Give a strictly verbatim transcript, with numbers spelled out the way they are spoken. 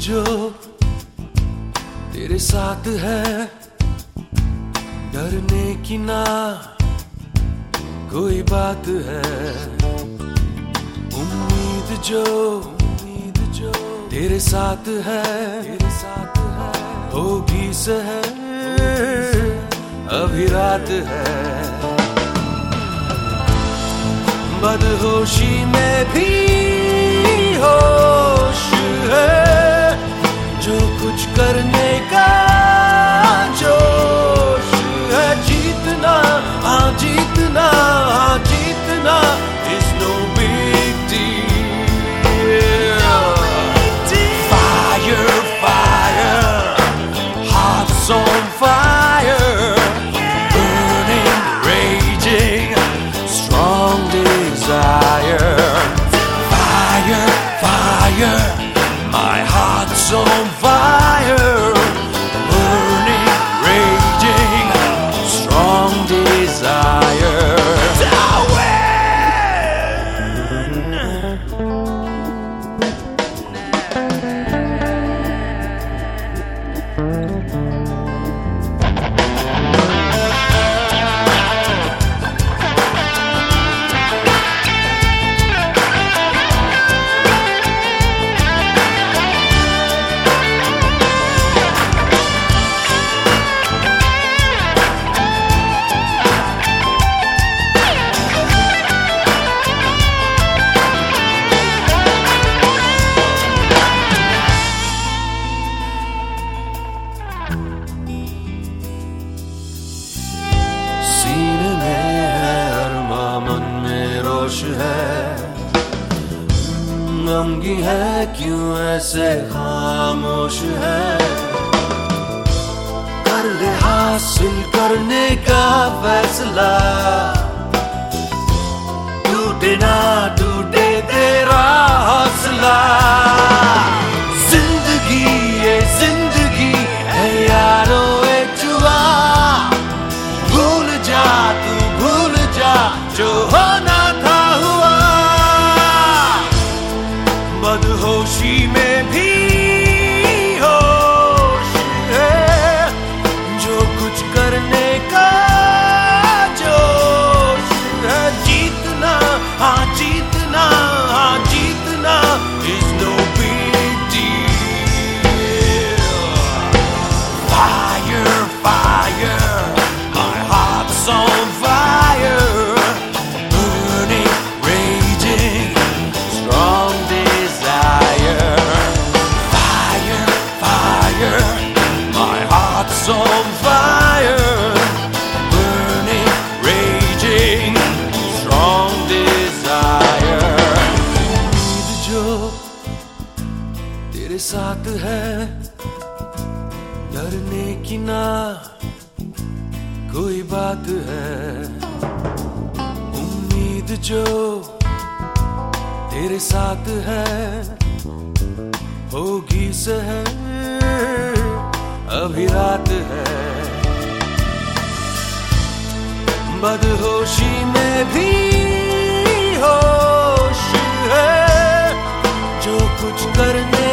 जो तेरे साथ है, डरने की ना कोई बात है। उम्मीद जो उम्मीद जो तेरे साथ है, तेरे साथ है, होगी सहर अभी रात है। बदहोशी में भी होश है, जो कुछ करने का जोश है। जीतना हाँ जीतना हाँ जीतना is no big deal. Fire, fire, hearts on fire, burning, raging, strong desire. Fire, fire, my heart's on fire, burning, raging, strong desire. सीने में है अरमा, मन में रोश है, गमगी है क्यों ऐसे खामोश है। कर ले हासिल करने का फैसला, टूटे ना टूटे तेरा हौसला। जिंदगी ये जिंदगी है यारो एक जुआ, भूल जा तू भूल जा जो होना था हुआ। बदहोशी में भी होश है, जो कुछ करने का जोश है। जीतना हाँ जीतना हाँ जीतना is no big deal. Fire, fire, my heart's on fire, burning, raging, strong desire. Fire, fire, my heart's on fire, burning, raging, strong desire. उम्मीद जो तेरे साथ है, डरने की ना कोई बात है। उम्मीद जो तेरे साथ है, होगी सहर अभी रात है। बदहोशी में भी होश है, जो कुछ करने